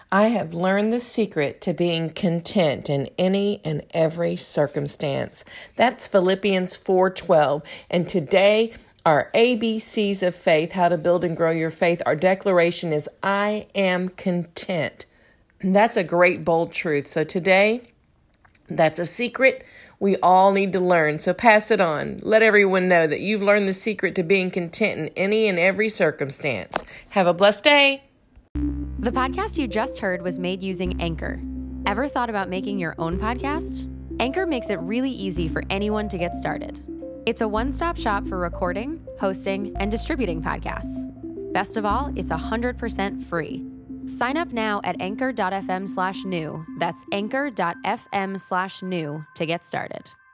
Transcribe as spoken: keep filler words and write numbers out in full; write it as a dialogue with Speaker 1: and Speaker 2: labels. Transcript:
Speaker 1: I have learned the secret to being content in any and every circumstance. That's Philippians four twelve. And today, our A B Cs of faith, how to build and grow your faith, our declaration is, I am content. And that's a great, bold truth. So today, that's a secret we all need to learn. So pass it on. Let everyone know that you've learned the secret to being content in any and every circumstance. Have a blessed day.
Speaker 2: The podcast you just heard was made using Anchor. Ever thought about making your own podcast? Anchor makes it really easy for anyone to get started. It's a one-stop shop for recording, hosting, and distributing podcasts. Best of all, it's one hundred percent free. Sign up now at anchor.fm slash new. That's anchor.fm slash new to get started.